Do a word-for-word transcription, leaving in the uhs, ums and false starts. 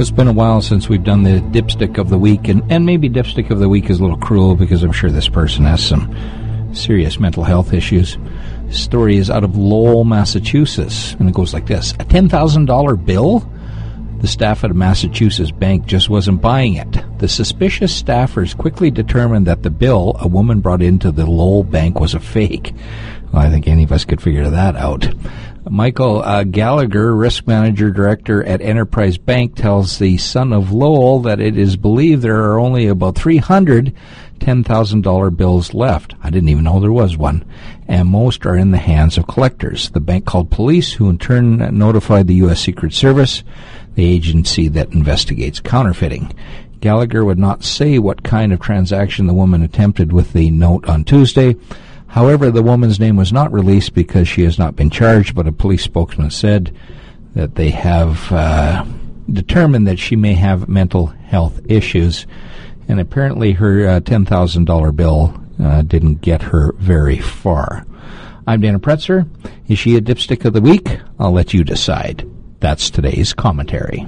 So it's been a while since we've done the dipstick of the week, and, and maybe dipstick of the week is a little cruel because I'm sure this person has some serious mental health issues. This story is out of Lowell, Massachusetts, and it goes like this. A ten thousand dollars bill? The staff at a Massachusetts bank just wasn't buying it. The suspicious staffers quickly determined that the bill a woman brought into the Lowell bank was a fake. Well, I think any of us could figure that out. Michael uh, Gallagher, risk manager director at Enterprise Bank, tells the Sun of Lowell that it is believed there are only about three hundred ten thousand dollars bills left. I didn't even know there was one. And most are in the hands of collectors. The bank called police, who in turn notified the U S Secret Service, the agency that investigates counterfeiting. Gallagher would not say what kind of transaction the woman attempted with the note on Tuesday. However, the woman's name was not released because she has not been charged, but a police spokesman said that they have uh, determined that she may have mental health issues, and apparently her uh, ten thousand dollars bill uh, didn't get her very far. I'm Dana Pretzer. Is she a dipstick of the week? I'll let you decide. That's today's commentary.